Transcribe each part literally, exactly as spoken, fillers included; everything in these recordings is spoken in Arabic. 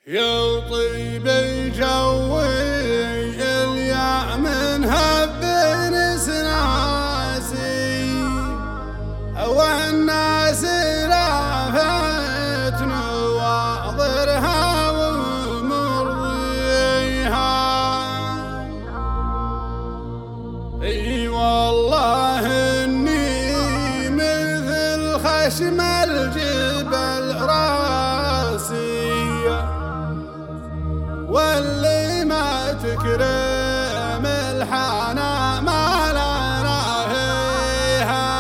يا طيب الجو اليا من هب نسناسي والناس لافت نواظرها ومرضيها. اي والله اني مثل خشم الجبل راسي، واللي ما تكرم الحنا ما لنا فيها.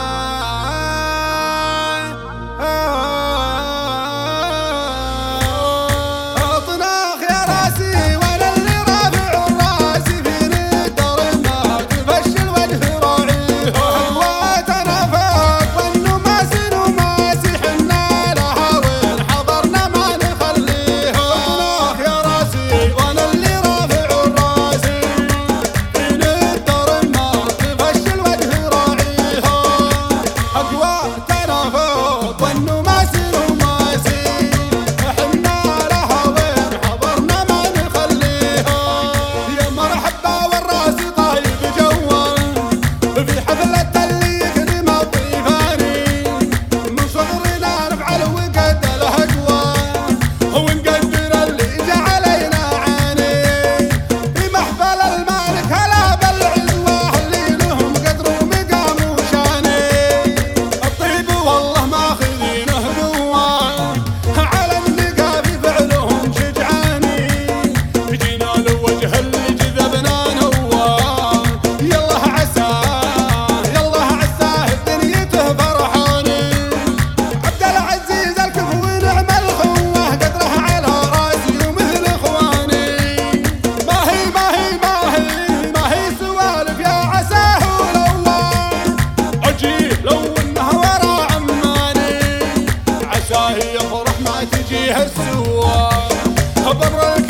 اطناخ يا راسي وانا اللي رافع الراس في ندر ما تفشل وجه راعيها. هوات انا فوق وانه ماسن وماسي حنا لها وين حضرنا ما نخليها. اطناخ يا راسي وانا اللي رافع الراس في ندر ما تفشل وجه راعيها. هوات انا فوق وانه ماسن وماسي حنا لها وين حضرنا ما نخليها. يا مرحبا والراس طايب جوا في حفلة اللي يخدم الضيفاني. من صغرنا نفعل وقد الهجوة ونقدر اللي جا علينا عاني. في محفل المالك هلا بالعزوة اللي لهم قدر ومقام وشاني. الطيب والله ماخذينه قوة على النقا في فعلهم شجعاني. جينا لوجه اللي جذبنا نوار يلا عساه يلا عساه بدنيته فرحاني. عبد العزيز الكف ونعم الخوه قدره على راسي ومثل اخواني. ما هي ما هي ما هي ما هي سوالف يا عساه ولواه اجيه لو انها ورا عماني. عساه يفرح ما تجيه السواه برك